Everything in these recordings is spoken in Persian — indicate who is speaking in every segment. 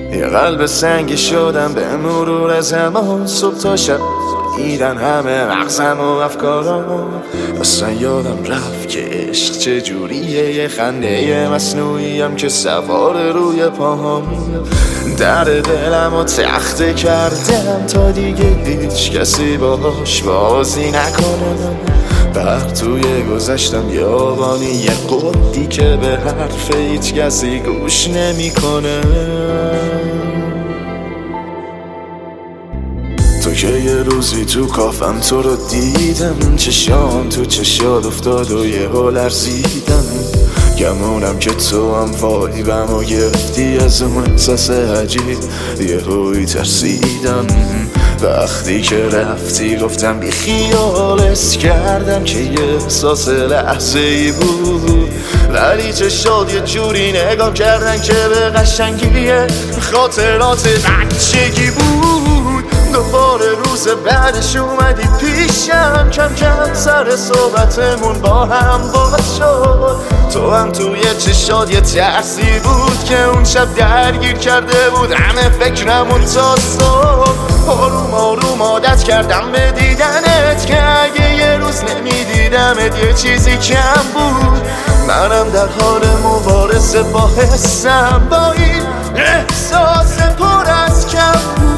Speaker 1: یه قلب سنگی شدم به مرور زمان. صبح تا شب دیدن همه مغزم و افکارم. اصلا یادم رفت که عشق چجوریه، یه خنده مصنوعیم که سوار روی پاهم. در دلم و تخته کردم تا دیگه هیچ کسی باهاش بازی نکنه. بر توی گذشتم یابانی یه قدی که به حرف هیچ کسی گوش نمیکنه. تو که یه روزی تو کافم تو رو دیدم، چشام تو چشات افتاد و یه ها لرزیدم. گمونم که تو هم وایبم و گرفتی از اون احساس عجیب، یه هایی ترسیدم. وقتی که رفتی گفتم بی خیالت کردم که یه احساس لحظه ای بود. ولی چشات یه جوری نگاه کردن که به قشنگی خاطرات بچگی بود. دوباره روز بعدش اومدی پیشم، کم کم سر صحبتمون با هم باز شد. تو هم توی چشات یه ترسی بود که اون شب درگیر کرده بود همه فکرمون تا صبح. آروم آروم عادت کردم به دیدنت که اگه یه روز نمیدیدمت یه چیزی کم بود. منم در حال مبارزه با حسم، با این احساس پر از کم بود.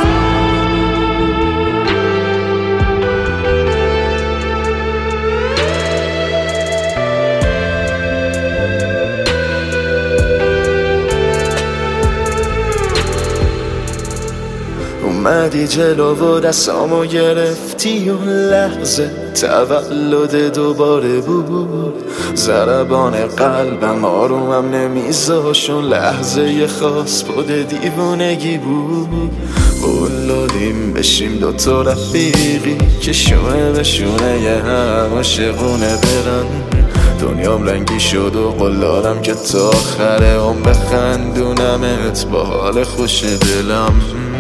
Speaker 1: اومدی جلو و دستامو گرفتی، اون لحظه تولد دوباره بود. ضربان قلبم آرومم نمیذاش، اون لحظه یه خاص بود دیوونگی بود. قولادیم بشیم دوتا رفیقی که شونه به شونه یه هم عاشقونه برن. دنیام رنگی شد و قولادم که تا آخر عمر بخندونمت با حال خوش دلم.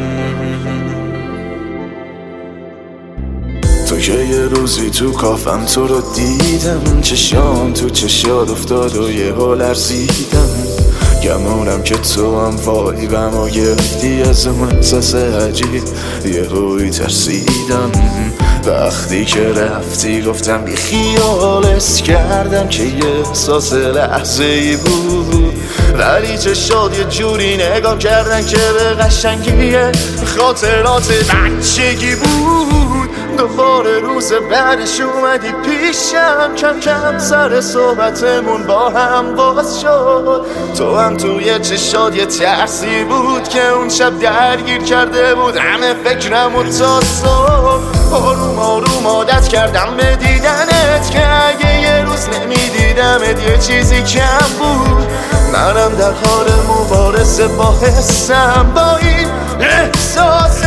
Speaker 1: تو که یه روزی تو کافم تو رو دیدم، چشام تو چشات افتاد و یه ها لرزیدم. گمونم که تو هم وایبم و گرفتی از اون احساس عجیب، یه هایی ترسیدم. وقتی که رفتی گفتم بی خیالت کردم که یه احساس لحظه ای بود. ولی چشات یه جوری نگاه کردن که به قشنگی خاطرات بچگی بود. دوباره روز بعدش اومدی پیشم، کم کم سر صحبتمون با هم باز شد. تو هم توی چشات یه ترسی بود که اون شب درگیر کرده بود همه فکرمون تا صبح. آروم آروم عادت کردم به دیدنت که اگه یه روز نمیدیدمت یه چیزی کم بود. منم در حال مبارزه با حسم، با این احساس